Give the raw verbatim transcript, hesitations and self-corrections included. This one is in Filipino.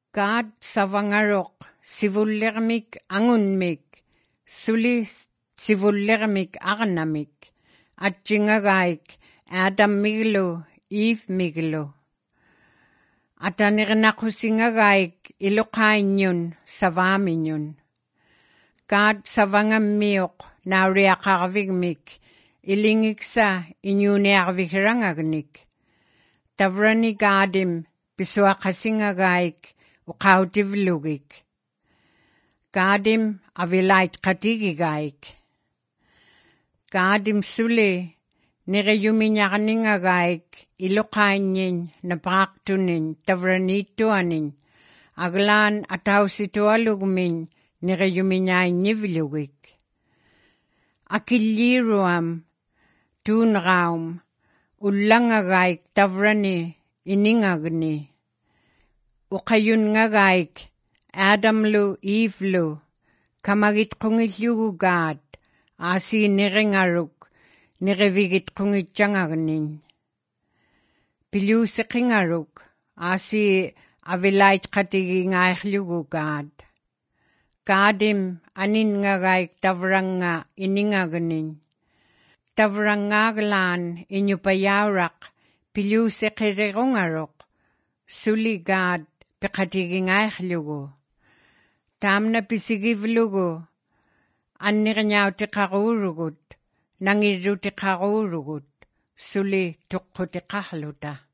God savangarok sivullermik angunmik suli sivullermik arnamik atjingagaik Adam miglo Eve miglo atanirnakusingagaik iluqainyun savaminyun God savangammiok nauriaqarvigmik ilingiksa inyuniarvihrangagnik tavrani Gadim pisuaqasingagaik uqautivlugik Gadim avilait qatigigaik Gadim suli niriyumiñarningagaik iluqainyin napaqtunin tavranituanin aglaan atausitualugmin niriyumiñainnivlugik akilliruam tuunraum ullangagaik tavrani iningagni uqayungagaik Adamlu Evelu kamagitqungillugugaat asi niringaruk nirivigitqungitjangagnin pilusiqingaruk asi avilaitqatigingairlugugaat Gadim aningagaik tavranga iningagnin tavrangaglaan inyupayawraq pilusiqirirungaruk suligaat piqatigingairlugu tamna pisigivlugu annirñautiqaruurugut nangirrutiqaruurugut suli tuqqutiqarluta